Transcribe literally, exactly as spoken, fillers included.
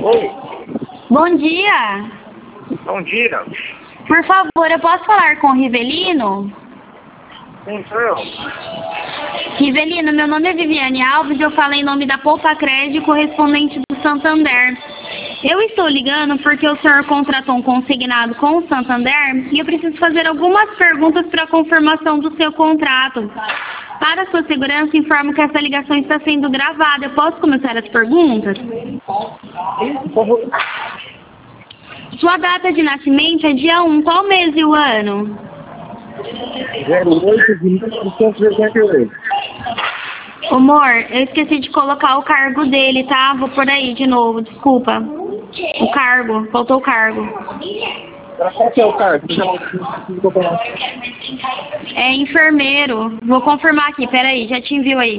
Oi, Bom dia. bom dia. Por favor, eu posso falar com o Rivelino? Sim, sou eu. Rivelino, meu nome é Viviane Alves e eu falo em nome da Poupa Crédito, correspondente do Santander. Eu estou ligando porque o senhor contratou um consignado com o Santander e eu preciso fazer algumas perguntas para a confirmação do seu contrato. Para sua segurança, informo que essa ligação está sendo gravada. Eu posso começar as perguntas? Por favor. Sua data de nascimento é dia um, qual mês e o ano? zero oito de mil novecentos e oitenta e oito. Amor, eu esqueci de colocar o cargo dele, tá? Vou por aí de novo, desculpa. O cargo, faltou o cargo. Qual que é o cargo? É enfermeiro. Vou confirmar aqui, peraí, já te envio aí.